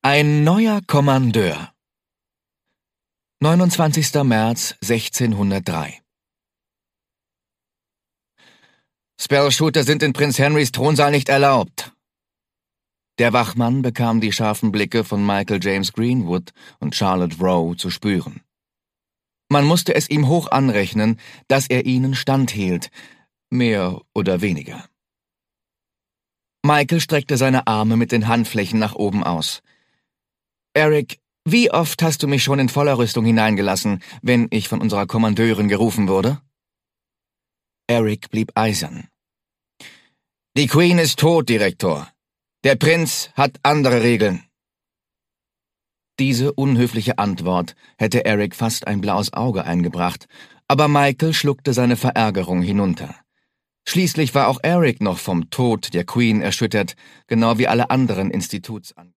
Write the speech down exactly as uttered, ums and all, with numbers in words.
Ein neuer Kommandeur. neunundzwanzigster März sechzehnhundertdrei. Spellshooter sind in Prinz Henrys Thronsaal nicht erlaubt. Der Wachmann bekam die scharfen Blicke von Michael James Greenwood und Charlotte Rowe zu spüren. Man musste es ihm hoch anrechnen, dass er ihnen standhielt, mehr oder weniger. Michael streckte seine Arme mit den Handflächen nach oben aus. »Eric, wie oft hast du mich schon in voller Rüstung hineingelassen, wenn ich von unserer Kommandeurin gerufen wurde?« Eric blieb eisern. »Die Queen ist tot, Direktor. Der Prinz hat andere Regeln.« Diese unhöfliche Antwort hätte Eric fast ein blaues Auge eingebracht, aber Michael schluckte seine Verärgerung hinunter. Schließlich war auch Eric noch vom Tod der Queen erschüttert, genau wie alle anderen Institutsangestellten.